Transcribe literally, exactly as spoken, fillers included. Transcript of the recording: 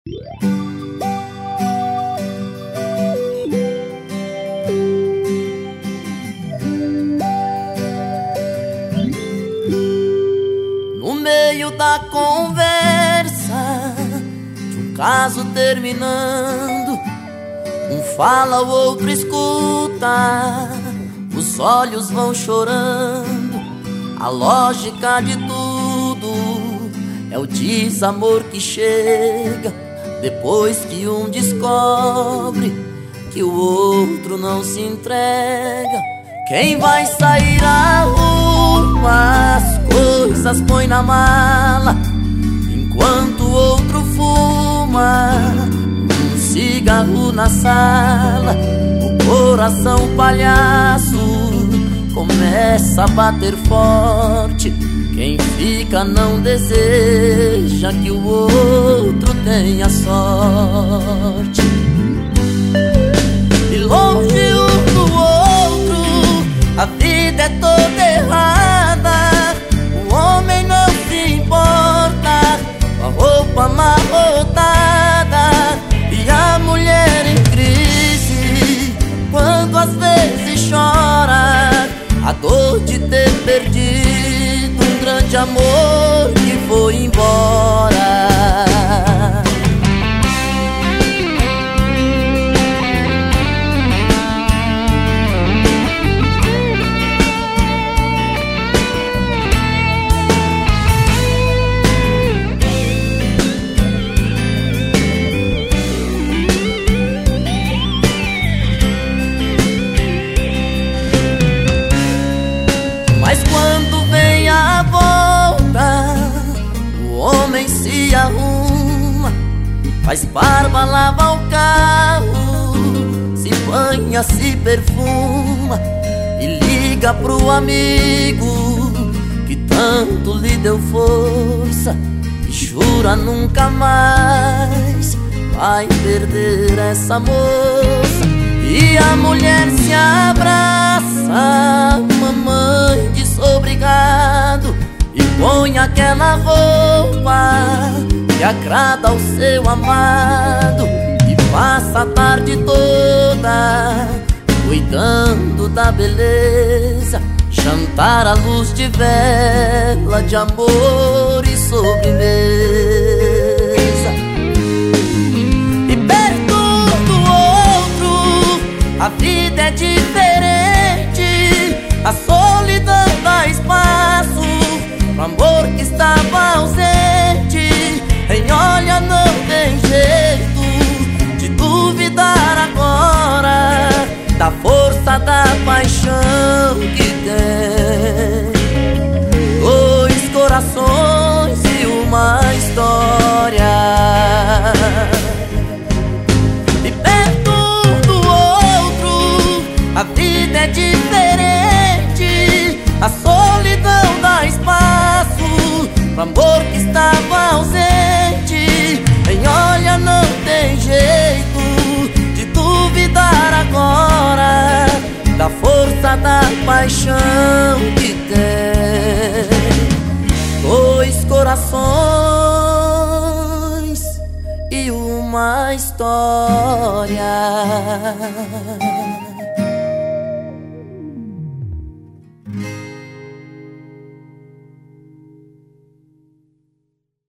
No meio da conversa, de um caso terminando, um fala, o outro escuta, os olhos vão chorando. A lógica de tudo é o desamor que chega depois que um descobre que o outro não se entrega. Quem vai sair à rua, as coisas põe na mala, enquanto o outro fuma um cigarro na sala. O coração palhaço começa a bater forte. Quem fica não deseja que o outro tenha sorte. E longe um do outro, a vida é toda errada. O homem não se importa com a roupa amarrotada, e a mulher em crise quando às vezes chora a dor de ter perdido um grande amor que foi embora. Mas quando vem a volta, o homem se arruma, faz barba, lava o carro, se banha, se perfuma e liga pro amigo que tanto lhe deu força e jura nunca mais vai perder essa moça. E a mulher se abraça, mamãe diz obrigado, e põe aquela roupa que agrada ao seu amado, e passa a tarde toda cuidando da beleza, jantar à luz de vela, de amor e sobremesa. A vida é diferente, a solidão dá espaço pro amor que estava ausente. Em olha não tem jeito de duvidar agora da força da paixão que tem. Dois corações e uma história. A vida é diferente, a solidão dá espaço pro amor que estava ausente. Em olha não tem jeito de duvidar agora da força da paixão que tem. Dois corações e uma história.